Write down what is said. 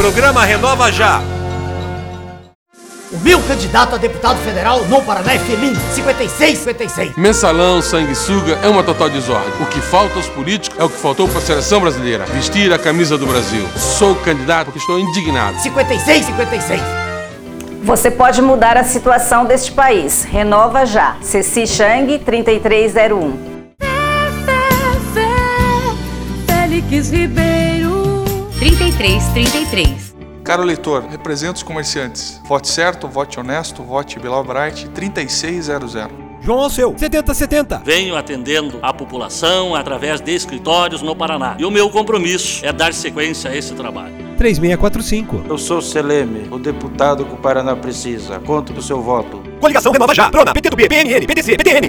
Programa Renova Já. O meu candidato a deputado federal no Paraná é Felim, 56. Mensalão, sanguessuga, é uma total desordem. O que falta aos políticos é o que faltou para a seleção brasileira: vestir a camisa do Brasil. Sou candidato porque estou indignado. 56. Você pode mudar a situação deste país. Renova já. Ceci Chang, 3301. Félix Ribeiro, 3333. Caro eleitor, representa os comerciantes. Vote certo, vote honesto, vote Bilal Bright, 3600. João Alceu, 7070. Venho atendendo a população através de escritórios no Paraná. E o meu compromisso é dar sequência a esse trabalho. 3645. Eu sou Seleme, o deputado que o Paraná precisa. Conto com o seu voto. Coligação Renova Já. Prona, PTB, PNN, PTC, PTN.